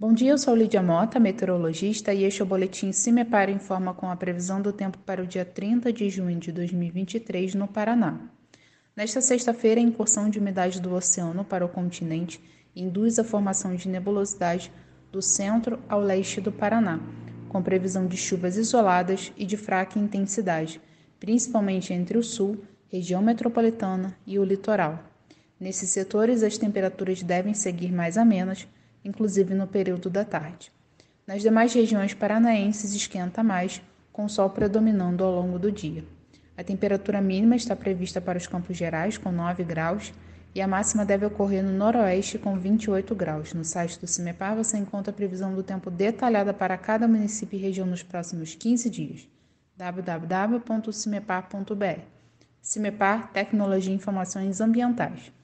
Bom dia, eu sou Lídia Mota, meteorologista, e este é o boletim CIMEPAR Informa com a previsão do tempo para o dia 30 de junho de 2023 no Paraná. Nesta sexta-feira, a incursão de umidade do oceano para o continente induz a formação de nebulosidade do centro ao leste do Paraná, com previsão de chuvas isoladas e de fraca intensidade, principalmente entre o sul, região metropolitana e o litoral. Nesses setores, as temperaturas devem seguir mais amenas, inclusive no período da tarde. Nas demais regiões paranaenses esquenta mais, com o sol predominando ao longo do dia. A temperatura mínima está prevista para os Campos Gerais, com 9 graus, e a máxima deve ocorrer no noroeste, com 28 graus. No site do CIMEPAR você encontra a previsão do tempo detalhada para cada município e região nos próximos 15 dias. www.cimepar.br. CIMEPAR, Tecnologia e Informações Ambientais.